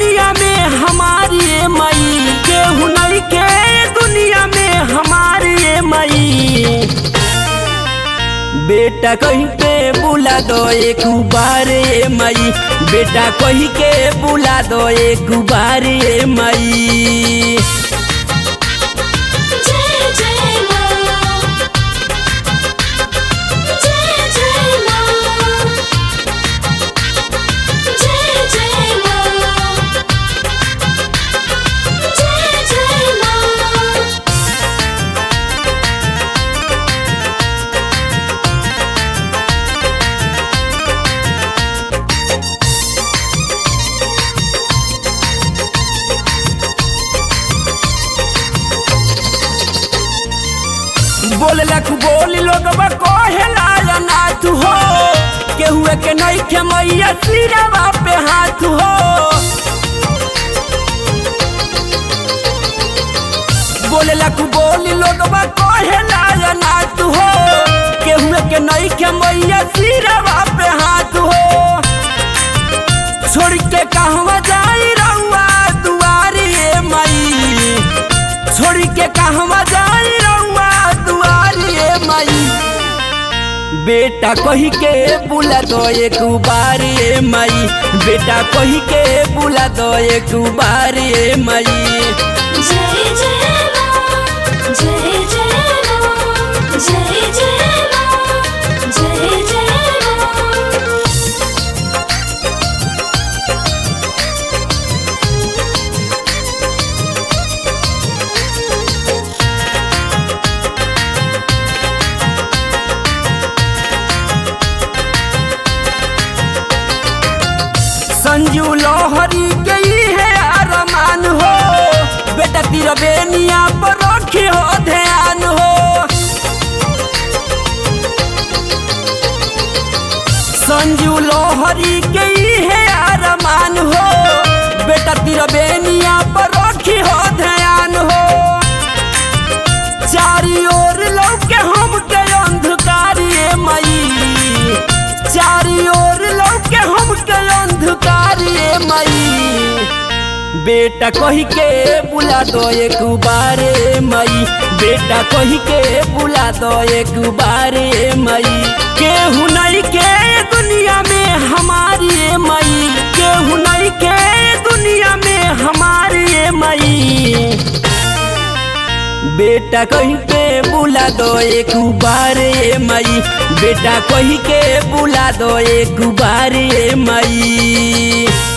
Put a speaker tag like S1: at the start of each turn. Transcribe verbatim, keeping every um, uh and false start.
S1: दुनिया में हमारी माई, केहू नहीं के दुनिया में हमारी माई। बेटा कहीं के बुला दो एक बार माई, बेटा कहीं के बुला दो एक बार माई। बोले लख बोली लोग कहेला अनाथ हो, केहू के नहीं के मैया सिरवा पे हाथ हो। बोले लख बोली लोग कहेला अनाथ हो, केहू के नहीं के मैया सिरवा पे हाथ हो। छोड़ के कहवा जाई रउआ दुआरी माई, छोड़ के कहवा जाई बेटा कही के बुला दो एक बार माई, बेटा कही के बुला दो एक बार माई।
S2: जय जय मां, जय जय मां, जय जय मां, जय जय मां।
S1: संजू लोहरी गई है अरमान हो, बेटा तेरा बेनिया पर रखी हो ध्यान हो। संजू लोहरी गई है अरमान हो, बेटा तेरा बेनिया पर रखी हो ध्यान हो। चारी ओर लौके हम के अंधकारी माई, चारी ओर लौके हम के अंधकारी माई। बेटा कही के बुला दो एक बार माई, बेटा कही के बुला दो एक बार माई। केहू नहीं के दुनिया में हमारी माई, केहू नहीं के दुनिया में हमारी माई। बेटा कहीं के बुला दो एक बार माई, बेटा कहीं के बुला दो एक बार माई।